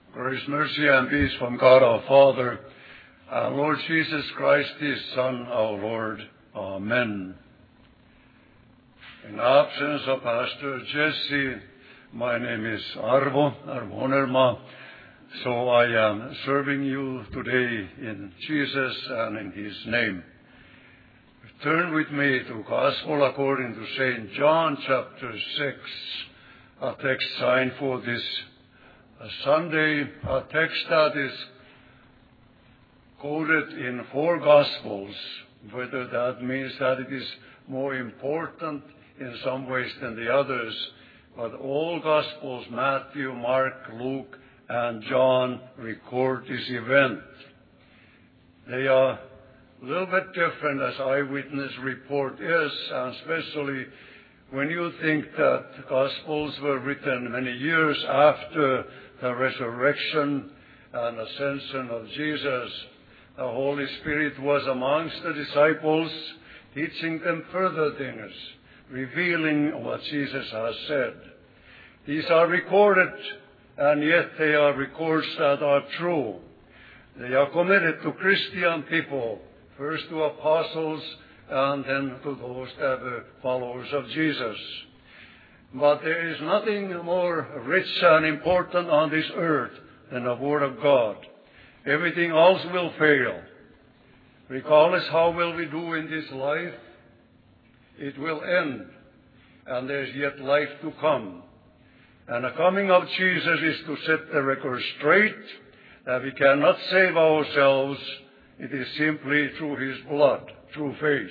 Grace, mercy, and peace from God our Father and Lord Jesus Christ, His Son, our Lord. Amen. In the absence of Pastor Jesse, my name is Arvo Onerma, so I am serving you today in Jesus and in His name. Turn with me to Gospel according to St. John chapter 6, a text signed for this Sunday, a text that is quoted in 4 Gospels, whether that means that it is more important in some ways than the others, but all Gospels, Matthew, Mark, Luke, and John, record this event. They are a little bit different as eyewitness report is, and especially when you think that Gospels were written many years after the resurrection and ascension of Jesus. The Holy Spirit was amongst the disciples, teaching them further things, revealing what Jesus has said. These are recorded, and yet they are records that are true. They are committed to Christian people, first to apostles, and then to those that were followers of Jesus. But there is nothing more rich and important on this earth than the Word of God. Everything else will fail. Regardless how well we do in this life, it will end. And there's yet life to come. And the coming of Jesus is to set the record straight, that we cannot save ourselves. It is simply through His blood, through faith.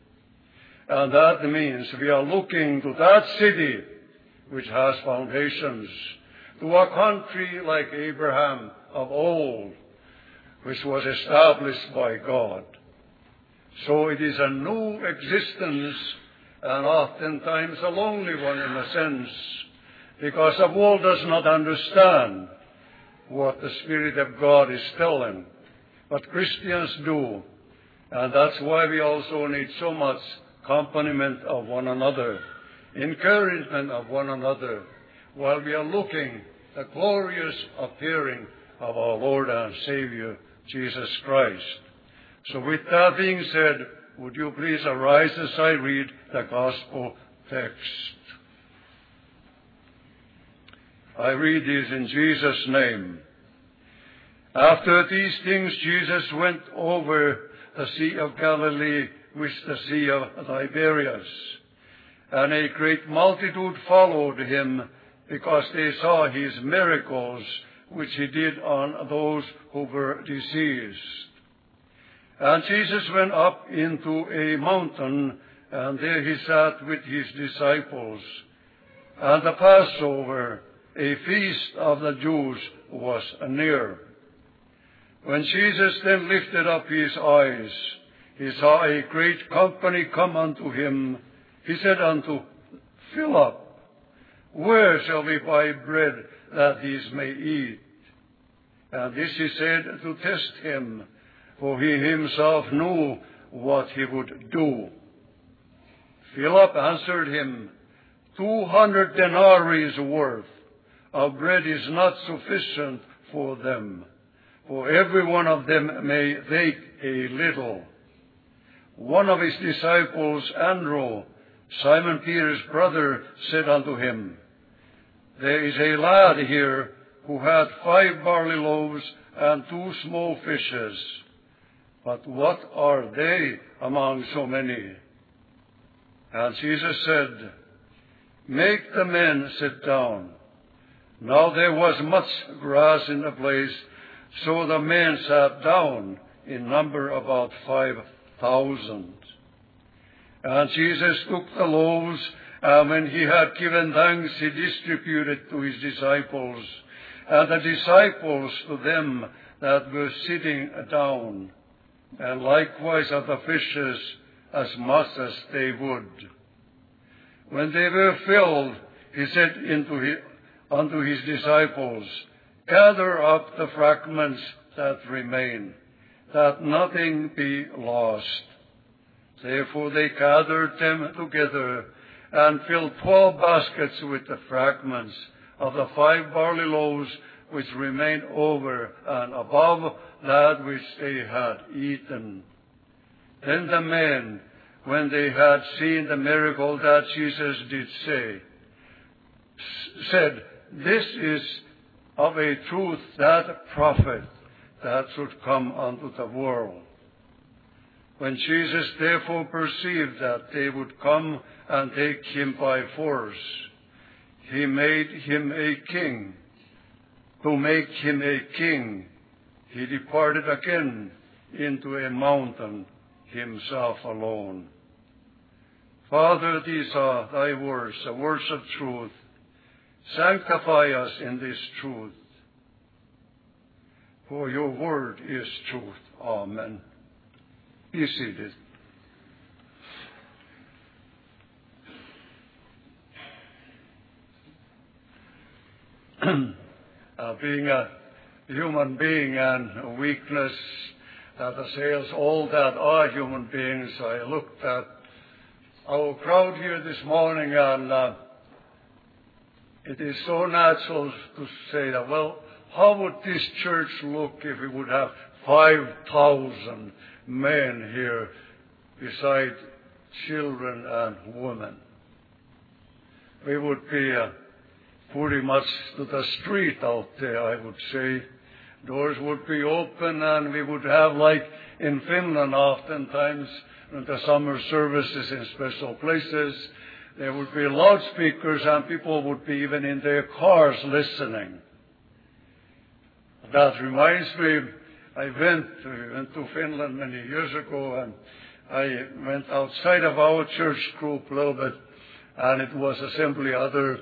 And that means we are looking to that city which has foundations, to a country like Abraham of old, which was established by God. So it is a new existence, and oftentimes a lonely one in a sense, because the world does not understand what the Spirit of God is telling. But Christians do, and that's why we also need so much accompaniment of one another, encouragement of one another, while we are looking the glorious appearing of our Lord and Savior, Jesus Christ. So with that being said, would you please arise as I read the Gospel text. I read this in Jesus' name. After these things, Jesus went over the Sea of Galilee, which the Sea of Tiberias. And a great multitude followed him, because they saw his miracles, which he did on those who were diseased. And Jesus went up into a mountain, and there he sat with his disciples. And the Passover, a feast of the Jews, was near. When Jesus then lifted up his eyes, he saw a great company come unto him. He said unto Philip, where shall we buy bread that these may eat? And this he said to test him, for he himself knew what he would do. Philip answered him, 200 denarii worth of bread is not sufficient for them, for every one of them may take a little. One of his disciples, Andrew, Simon Peter's brother, said unto him, there is a lad here who had 5 barley loaves and 2 small fishes. But what are they among so many? And Jesus said, make the men sit down. Now there was much grass in the place, so the men sat down, in number about 5,000. And Jesus took the loaves, and when he had given thanks, he distributed to his disciples, and the disciples to them that were sitting down, and likewise of the fishes as much as they would. When they were filled, he said unto his disciples, gather up the fragments that remain, that nothing be lost. Therefore they gathered them together and filled 12 baskets with the fragments of the 5 barley loaves which remained over and above that which they had eaten. Then the men, when they had seen the miracle that Jesus did said, "This is of a truth that prophet that should come unto the world." When Jesus therefore perceived that they would come and take him by force, he made him a king. To make him a king, he departed again into a mountain, himself alone. Father, these are thy words, the words of truth. Sanctify us in this truth, for your word is truth. Amen. Be seated. Being a human being and a weakness that assails all that are human beings, I looked at our crowd here this morning, and it is so natural to say that, well, how would this church look if we would have 5,000 men here beside children and women? We would be pretty much to the street out there, I would say. Doors would be open, and we would have, like in Finland oftentimes, in the summer services in special places, there would be loudspeakers, and people would be even in their cars listening. That reminds me, we went to Finland many years ago, and I went outside of our church group a little bit, and it was assembly other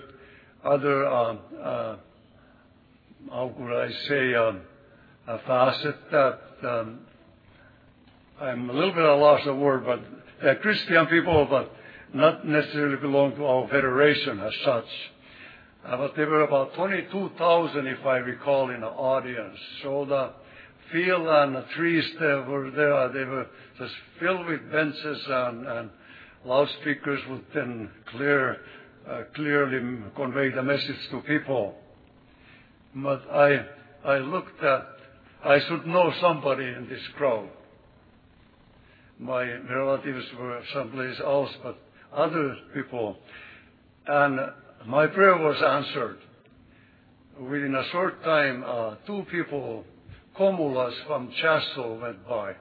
how could I say, a facet that I'm a little bit at a loss of word, but they're Christian people, but not necessarily belong to our federation as such. But there were about 22,000, if I recall, in the audience. So the field and the trees that were there, they were just filled with benches and loudspeakers would then clearly convey the message to people. But I looked at, I should know somebody in this crowd. My relatives were someplace else, but other people. And my prayer was answered. Within a short time, two people, Komulas from Chasso, went by.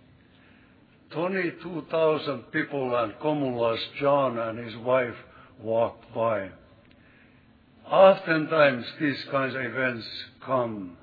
22,000 people and Komulas, John and his wife, walked by. Oftentimes these kinds of events come.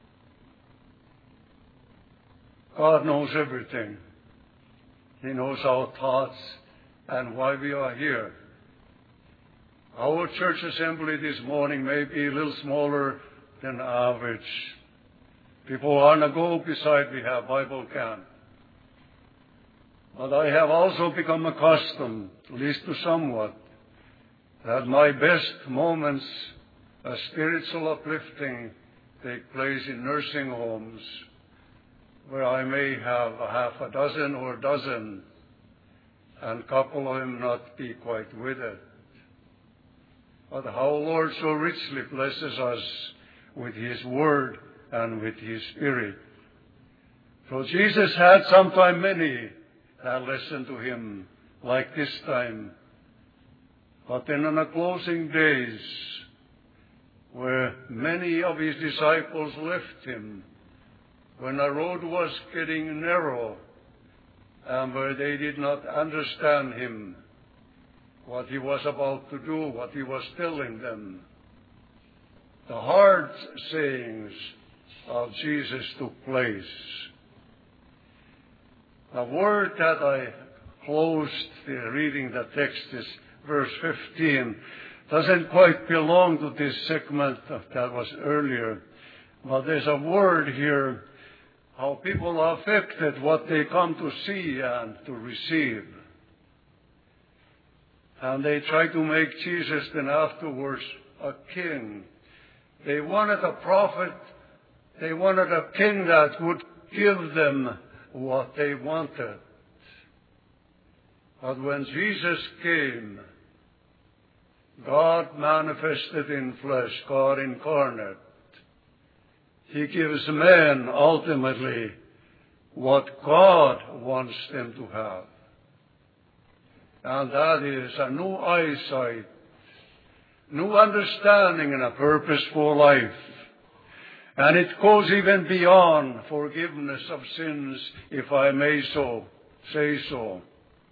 God knows everything. He knows our thoughts and why we are here. Our church assembly this morning may be a little smaller than average. People on the go beside we have Bible camp. But I have also become accustomed, at least to somewhat, that my best moments of spiritual uplifting take place in nursing homes, where I may have a half a dozen or a dozen, and a couple of them not be quite with it. But how Lord so richly blesses us with His Word and with His Spirit. So Jesus had sometime many that listened to Him like this time. But then on the closing days, where many of His disciples left Him, when the road was getting narrow, and where they did not understand Him, what He was about to do, what He was telling them, the hard sayings of Jesus took place. The word that I closed reading the text is verse 15. Doesn't quite belong to this segment that was earlier. But there's a word here, how people are affected, what they come to see and to receive. And they try to make Jesus then afterwards a king. They wanted a prophet. They wanted a king that would give them what they wanted. But when Jesus came, God manifested in flesh, God incarnate, He gives men ultimately what God wants them to have. And that is a new eyesight, new understanding, and a purpose for life. And it goes even beyond forgiveness of sins, if I may so say so.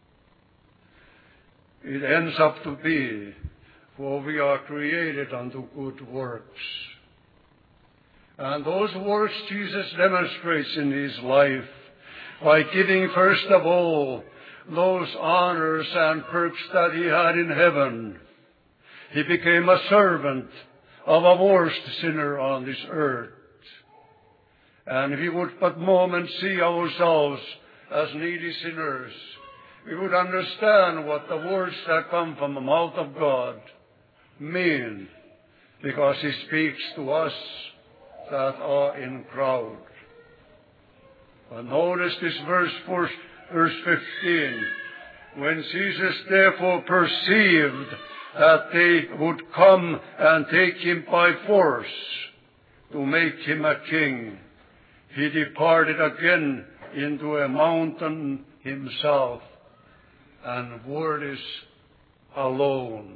It ends up to be, for we are created unto good works. And those works Jesus demonstrates in his life by giving first of all those honors and perks that he had in heaven. He became a servant of a worst sinner on this earth. And if we would but moment see ourselves as needy sinners, we would understand what the words that come from the mouth of God mean, because he speaks to us that are in crowd. But notice this verse 15. When Jesus therefore perceived that they would come and take him by force to make him a king, he departed again into a mountain himself, and word is alone.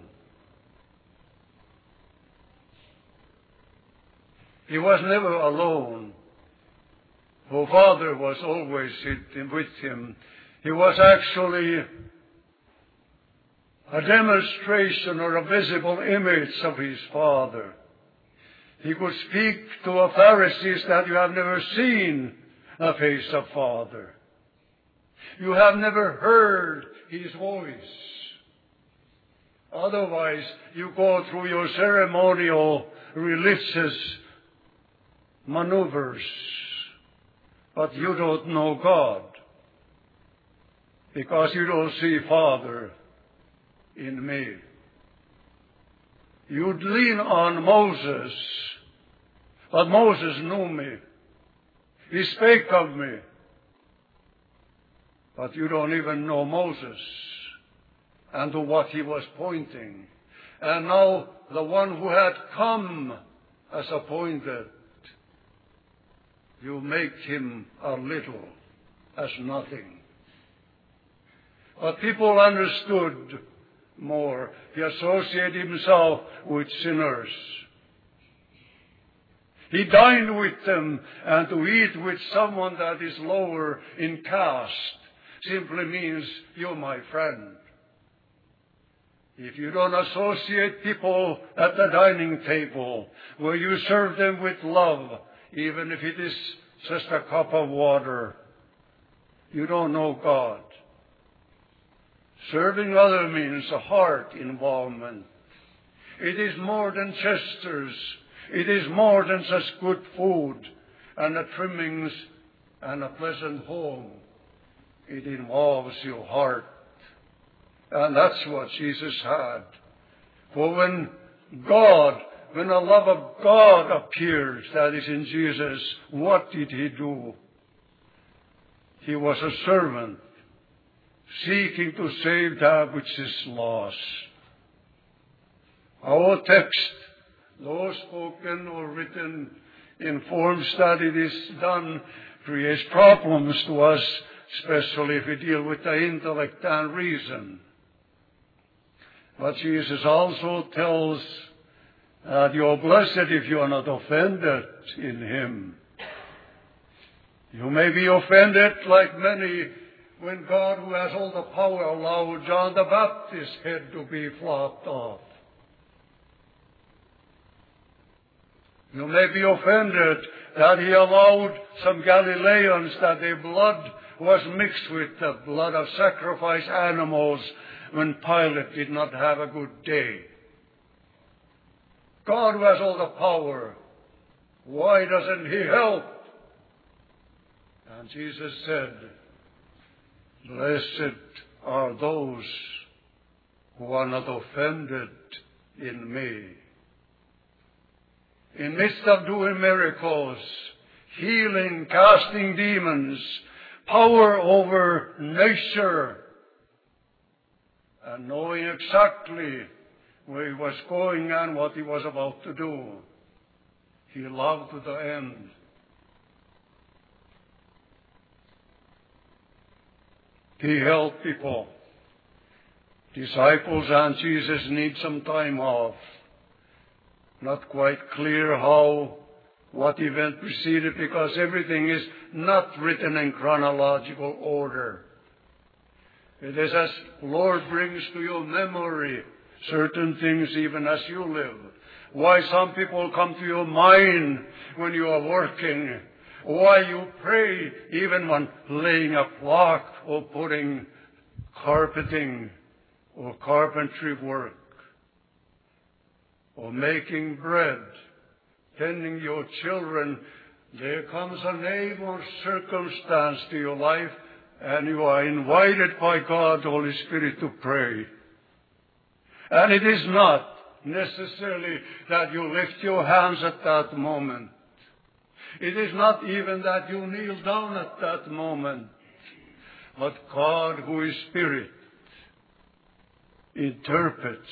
He was never alone, for Father was always with him. He was actually a demonstration or a visible image of his Father. He could speak to the Pharisees that you have never seen the face of Father. You have never heard his voice. Otherwise, you go through your ceremonial religious maneuvers, but you don't know God, because you don't see Father in me. You'd lean on Moses, but Moses knew me. He spake of me. But you don't even know Moses and to what he was pointing. And now the one who had come as appointed, you make him a little, as nothing. But people understood more. He associated himself with sinners. He dined with them, and to eat with someone that is lower in caste simply means you're my friend. If you don't associate people at the dining table, where you serve them with love, even if it is just a cup of water, you don't know God. Serving others means a heart involvement. It is more than gestures. It is more than just good food and the trimmings and a pleasant home. It involves your heart. And that's what Jesus had. For when the love of God appeared, that is in Jesus, what did he do? He was a servant, seeking to save that which is lost. Our text, though spoken or written in forms that it is done, creates problems to us, especially if we deal with the intellect and reason. But Jesus also tells that you're blessed if you are not offended in him. You may be offended like many when God, who has all the power, allowed John the Baptist's head to be flopped off. You may be offended that he allowed some Galileans that their blood was mixed with the blood of sacrificed animals when Pilate did not have a good day. God, who has all the power, why doesn't he help? And Jesus said, blessed are those who are not offended in me. In midst of doing miracles, healing, casting demons, power over nature, and knowing exactly where he was going and what he was about to do, He loved to the end. He helped people. Disciples and Jesus need some time off. Not quite clear what event preceded, because everything is not written in chronological order. It is as Lord brings to your memory certain things even as you live. Why some people come to your mind when you are working. Why you pray even when laying a clock or putting carpeting or carpentry work or making bread, tending your children. There comes a name or circumstance to your life, and you are invited by God, Holy Spirit, to pray. And it is not necessarily that you lift your hands at that moment. It is not even that you kneel down at that moment. But God, who is Spirit, interprets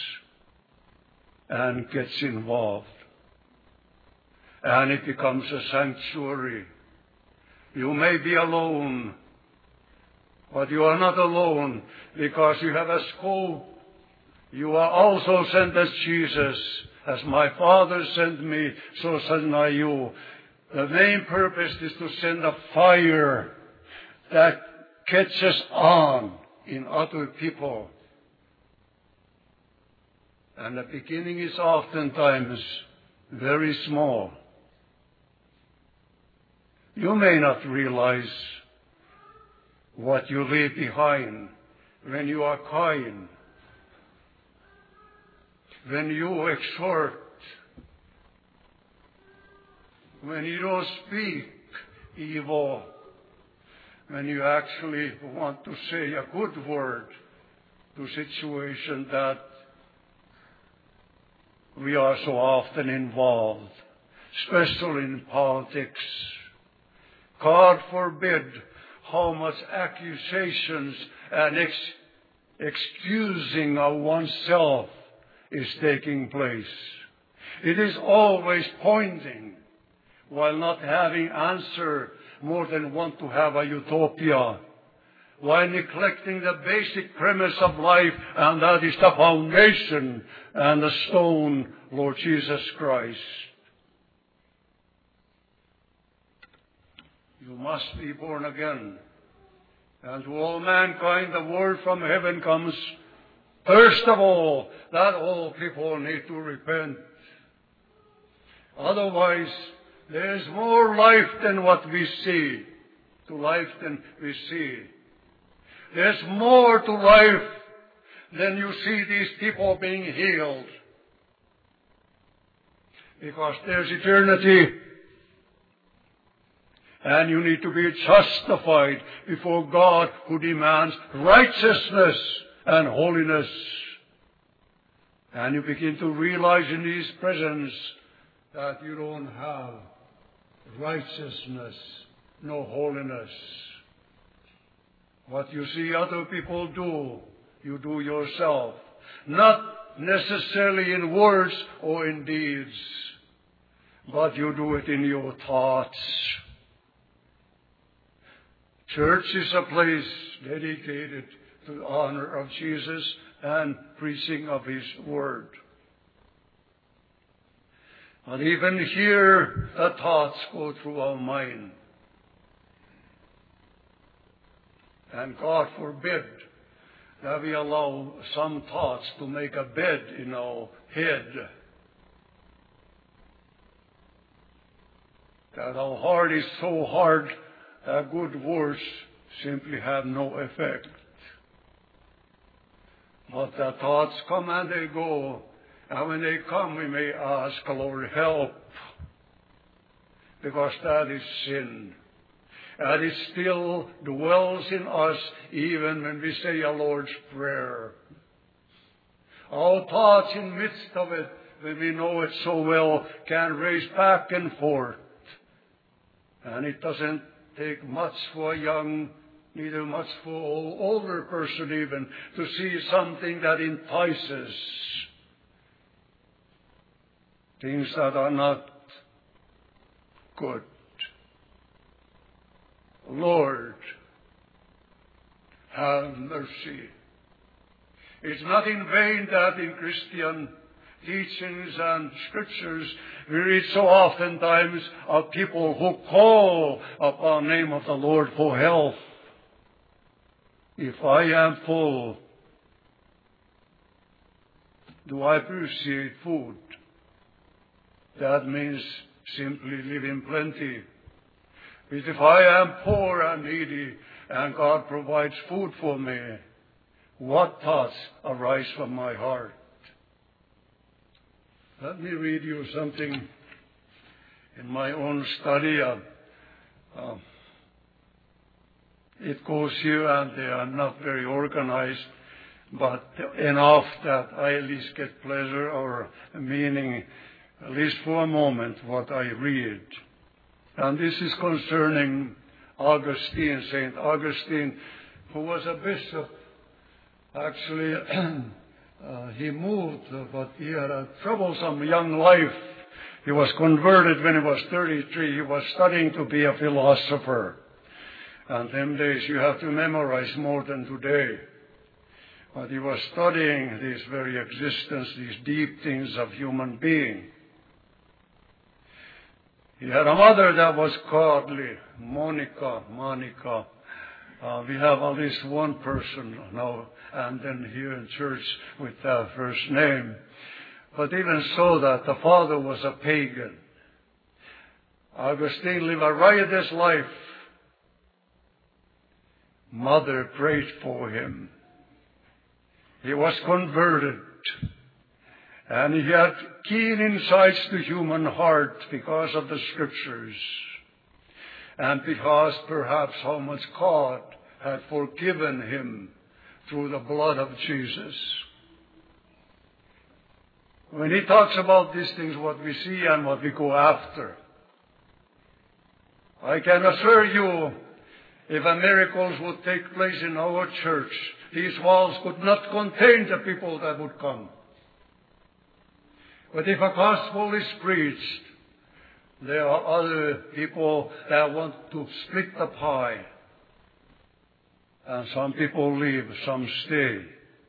and gets involved. And it becomes a sanctuary. You may be alone, but you are not alone, because you have a scope. You are also sent as Jesus. As my Father sent me, so send I you. The main purpose is to send a fire that catches on in other people. And the beginning is oftentimes very small. You may not realize what you leave behind when you are kind, when you exhort, when you don't speak evil, when you actually want to say a good word to situations that we are so often involved, especially in politics. God forbid how much accusations and excusing of oneself is taking place. It is always pointing, while not having answer, more than want to have a utopia, while neglecting the basic premise of life, and that is the foundation and the stone, Lord Jesus Christ. You must be born again. And to all mankind the word from heaven comes, first of all, that all people need to repent. Otherwise, there is more life than what we see, to life than we see. There's more to life than you see these people being healed. Because there's eternity. And you need to be justified before God, who demands righteousness and holiness. And you begin to realize in His presence that you don't have righteousness, no holiness. What you see other people do, you do yourself. Not necessarily in words or in deeds, but you do it in your thoughts. Church is a place dedicated to the honor of Jesus and preaching of His Word. And even here, the thoughts go through our mind. And God forbid that we allow some thoughts to make a bed in our head, that our heart is so hard that good words simply have no effect. But the thoughts come and they go, and when they come we may ask, Lord, help, because that is sin. And it still dwells in us even when we say a Lord's Prayer. Our thoughts in the midst of it, when we know it so well, can race back and forth. And it doesn't take much for a young, neither much for an older person even, to see something that entices. Things that are not good. Lord, have mercy. It's not in vain that in Christian teachings and scriptures we read so oftentimes of people who call upon the name of the Lord for health. If I am full, do I appreciate food? That means simply live in plenty. But if I am poor and needy and God provides food for me, what thoughts arise from my heart? Let me read you something in my own study. It goes here and they are not very organized, but enough that I at least get pleasure or meaning, at least for a moment, what I read. And this is concerning Augustine, St. Augustine, who was a bishop. Actually, he moved, but he had a troublesome young life. He was converted when he was 33. He was studying to be a philosopher. And them days you have to memorize more than today. But he was studying this very existence, these deep things of human being. He had a mother that was godly, Monica. We have at least one person now and then here in church with that first name. But even so that the father was a pagan. Augustine lived a riotous life. Mother prayed for him. He was converted. And he had keen insights to human heart because of the scriptures. And because perhaps how much God had forgiven him through the blood of Jesus. When he talks about these things, what we see and what we go after, I can assure you, if a miracles would take place in our church, these walls could not contain the people that would come. But if a gospel is preached, there are other people that want to split the pie. And some people leave, some stay.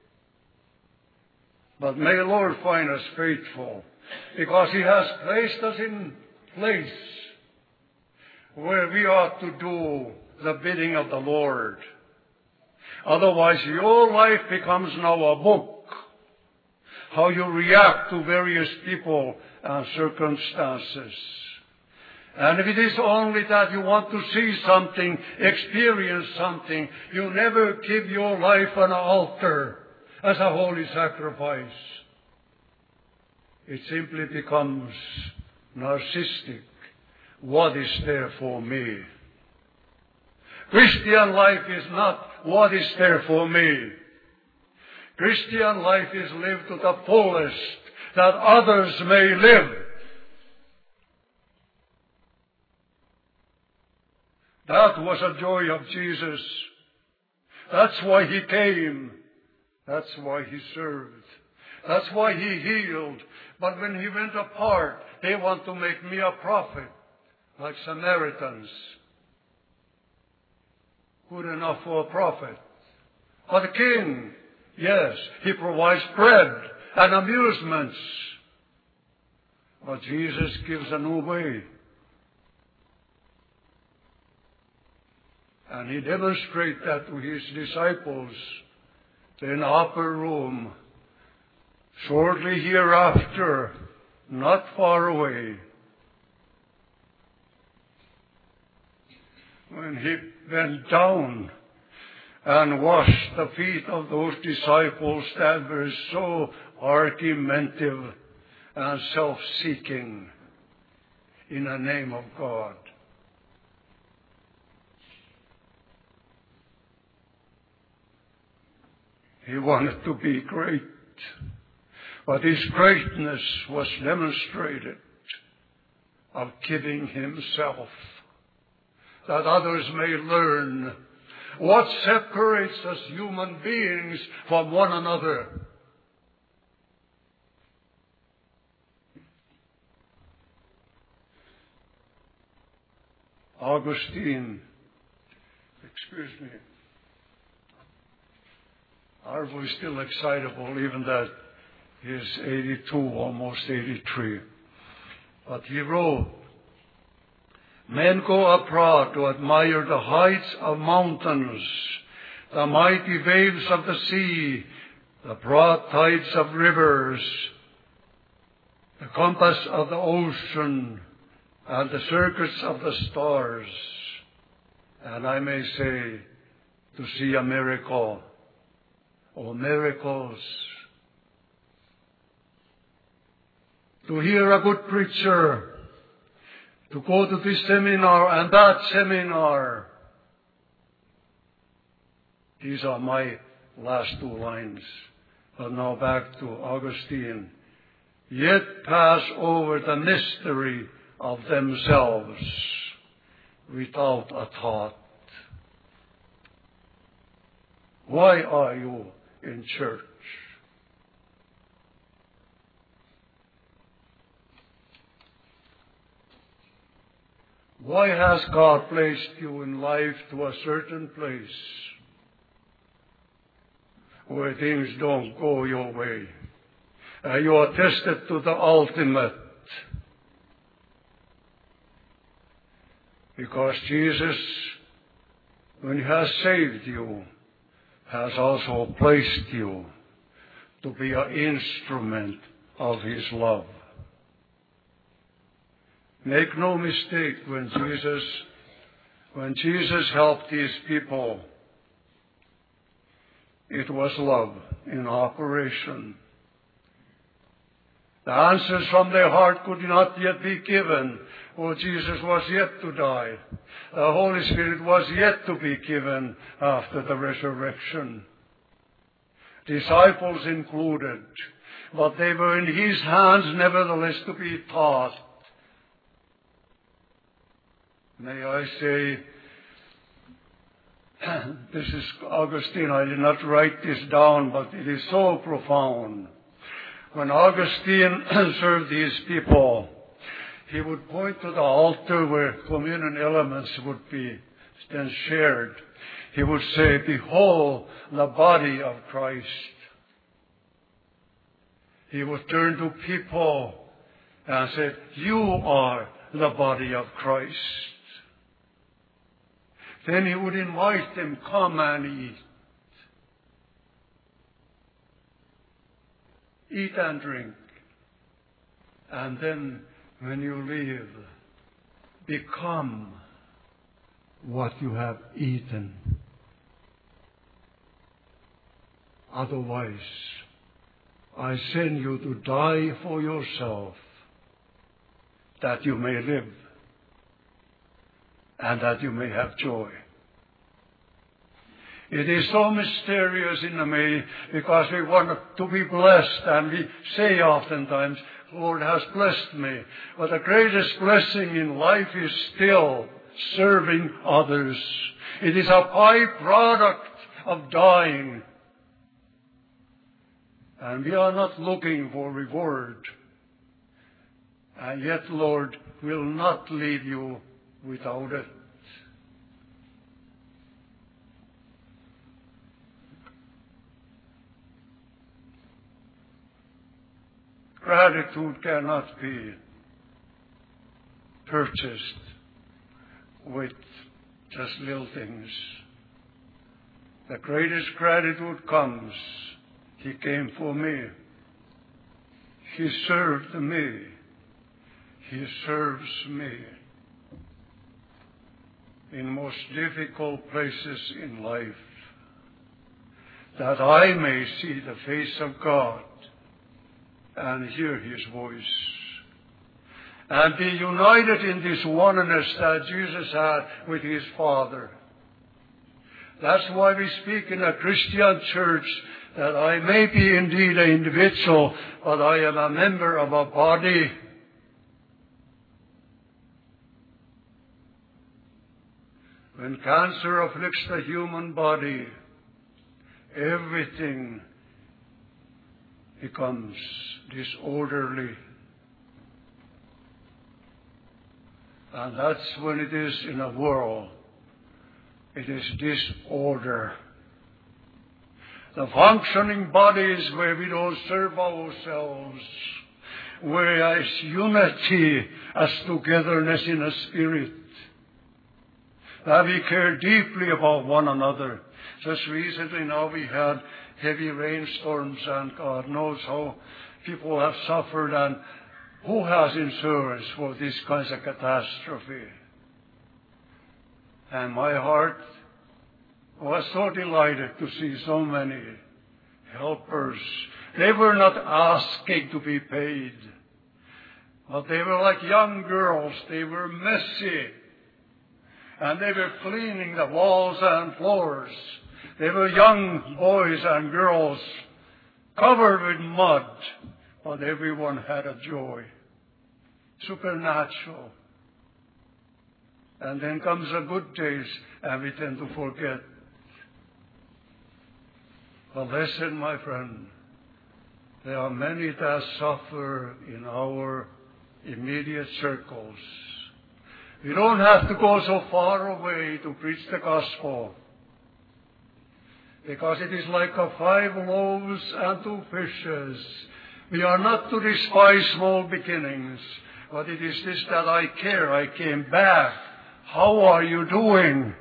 But may the Lord find us faithful, because He has placed us in place where we ought to do the bidding of the Lord. Otherwise, your life becomes now a book. How you react to various people and circumstances. And if it is only that you want to see something, experience something, you never give your life an altar as a holy sacrifice. It simply becomes narcissistic. What is there for me? Christian life is not what is there for me. Christian life is lived to the fullest that others may live. That was a joy of Jesus. That's why He came. That's why He served. That's why He healed. But when He went apart, they want to make me a prophet, like Samaritans. Good enough for a prophet. But a king, yes, He provides bread and amusements. But Jesus gives a new way. And He demonstrates that to His disciples in the upper room. Shortly hereafter, not far away, when He went down and washed the feet of those disciples that were so argumentative and self-seeking in the name of God. He wanted to be great, but His greatness was demonstrated of giving Himself, that others may learn what separates us human beings from one another. Augustine, Arvo is still excitable, even that he's 82, almost 83. But he wrote, "Men go abroad to admire the heights of mountains, the mighty waves of the sea, the broad tides of rivers, the compass of the ocean, and the circuits of the stars, and I may say, to see a miracle, or miracles, to hear a good preacher, to go to this seminar and that seminar." These are my last two lines. But now back to Augustine. "Yet pass over the mystery of themselves without a thought." Why are you in church? Why has God placed you in life to a certain place where things don't go your way? You are tested to the ultimate. Because Jesus, when He has saved you, has also placed you to be an instrument of His love. Make no mistake, when Jesus helped these people, it was love in operation. The answers from their heart could not yet be given, for Jesus was yet to die. The Holy Spirit was yet to be given after the resurrection. Disciples included, but they were in His hands nevertheless to be taught. May I say, this is Augustine, I did not write this down, but it is so profound. When Augustine served these people, he would point to the altar where communion elements would be then shared. He would say, "Behold the body of Christ." He would turn to people and say, "You are the body of Christ." Then he would invite them, "Come and eat. Eat and drink. And then when you leave, become what you have eaten. Otherwise, I send you to die for yourself, that you may live, and that you may have joy." It is so mysterious in a way, because we want to be blessed, and we say oftentimes, "Lord has blessed me." But the greatest blessing in life is still serving others. It is a byproduct of dying. And we are not looking for reward. And yet, Lord will not leave you without it. Gratitude cannot be purchased with just little things. The greatest gratitude comes. He came for me. He served me. He serves me in most difficult places in life, that I may see the face of God and hear His voice, and be united in this oneness that Jesus had with His Father. That's why we speak in a Christian church, that I may be indeed an individual, but I am a member of a body. When cancer afflicts the human body, everything becomes disorderly. And that's when it is in a world. It is disorder. The functioning bodies where we don't serve ourselves, where is unity as togetherness in a spirit. That we care deeply about one another. Just recently now we had heavy rainstorms, and God knows how people have suffered, and who has insurance for this kind of catastrophe? And my heart was so delighted to see so many helpers. They were not asking to be paid, but they were like young girls. They were messy, and they were cleaning the walls and floors. They were young boys and girls covered with mud, but everyone had a joy, supernatural. And then comes the good days, and we tend to forget. But listen, my friend, there are many that suffer in our immediate circles. We don't have to go so far away to preach the gospel, because it is like 5 loaves and 2 fishes. We are not to despise small beginnings, but it is this that I care. I came back. How are you doing?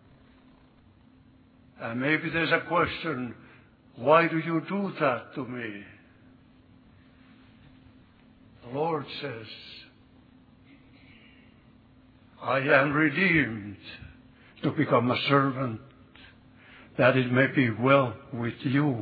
And maybe there's a question, why do you do that to me? The Lord says, I am redeemed to become a servant, that it may be well with you.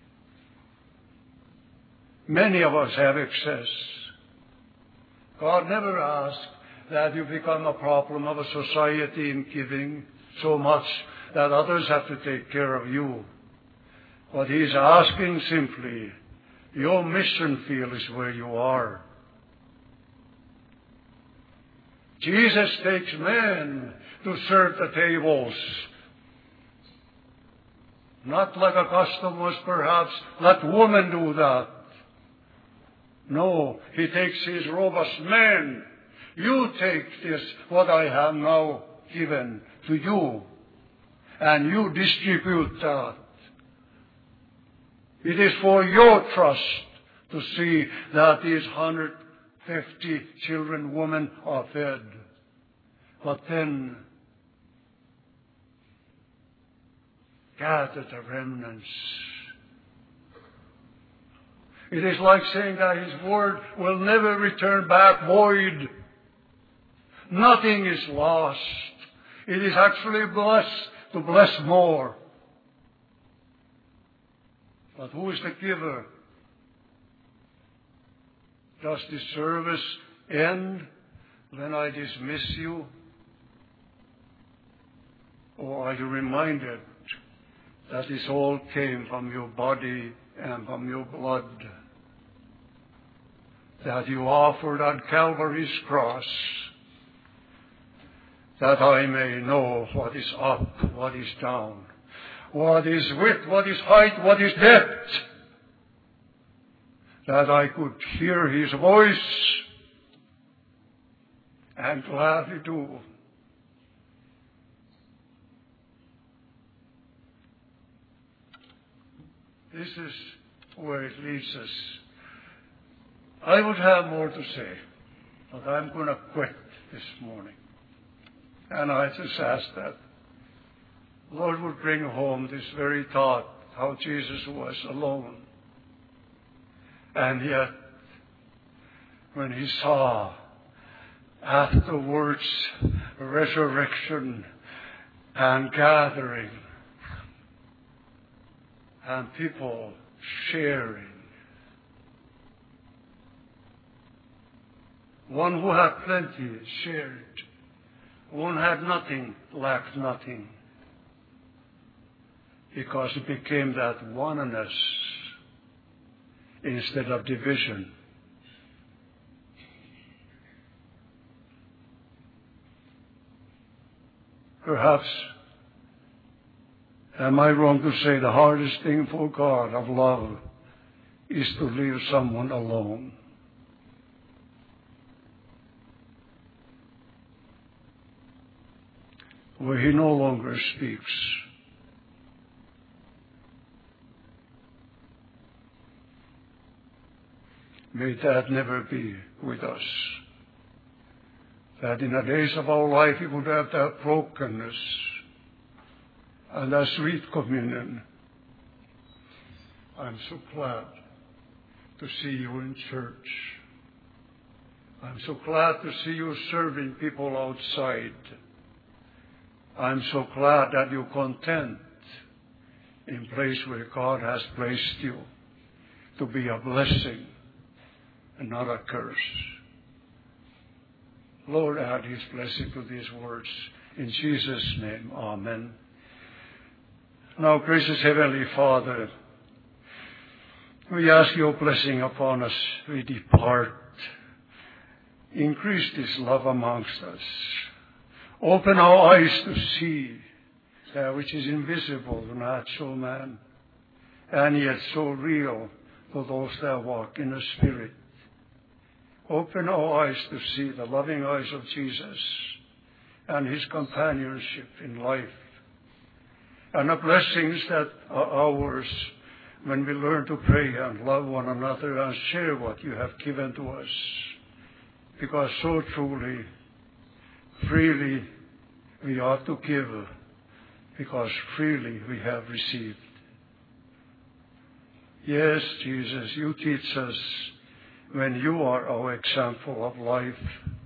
Many of us have excess. God never asked that you become a problem of a society in giving so much that others have to take care of you. But He's asking simply, your mission field is where you are. Jesus takes men to serve the tables. Not like a custom was perhaps, let women do that. No, He takes His robust men. You take this, what I have now given to you, and you distribute that. It is for your trust to see that these 150 children, women are fed. But then gather the remnants. It is like saying that His word will never return back void. Nothing is lost. It is actually blessed to bless more. But who is the giver? Does the service end when I dismiss you? Or are you reminded that this all came from your body and from your blood, that you offered on Calvary's cross, that I may know what is up, what is down, what is width, what is height, what is depth, that I could hear His voice and gladly do. This is where it leads us. I would have more to say, but I'm going to quit this morning. And I just ask that the Lord would bring home this very thought, how Jesus was alone. And yet, when He saw afterwards resurrection and gathering and people sharing, one who had plenty shared, one had nothing lacked nothing, because it became that oneness instead of division. Perhaps, am I wrong to say the hardest thing for God of love is to leave someone alone? where he no longer speaks. May that never be with us. That in the days of our life we would have that brokenness and that sweet communion. I'm so glad to see you in church. I'm so glad to see you serving people outside. I'm so glad that you're content in place where God has placed you to be a blessing and not a curse. Lord, add his blessing to these words. In Jesus' name, amen. Now, gracious Heavenly Father, we ask your blessing upon us. We depart. Increase this love amongst us. Open our eyes to see that which is invisible to natural man, and yet so real to those that walk in the Spirit. Open our eyes to see the loving eyes of Jesus and his companionship in life, and the blessings that are ours when we learn to pray and love one another and share what you have given to us. Because so truly, freely we ought to give, because freely we have received. Yes, Jesus, you teach us when you are our example of life.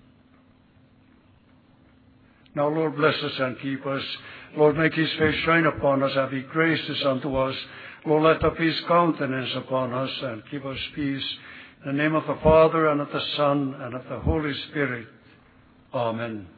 Now, Lord, bless us and keep us. Lord, make his face shine upon us and be gracious unto us. Lord, let up his countenance upon us and give us peace. In the name of the Father, and of the Son, and of the Holy Spirit. Amen.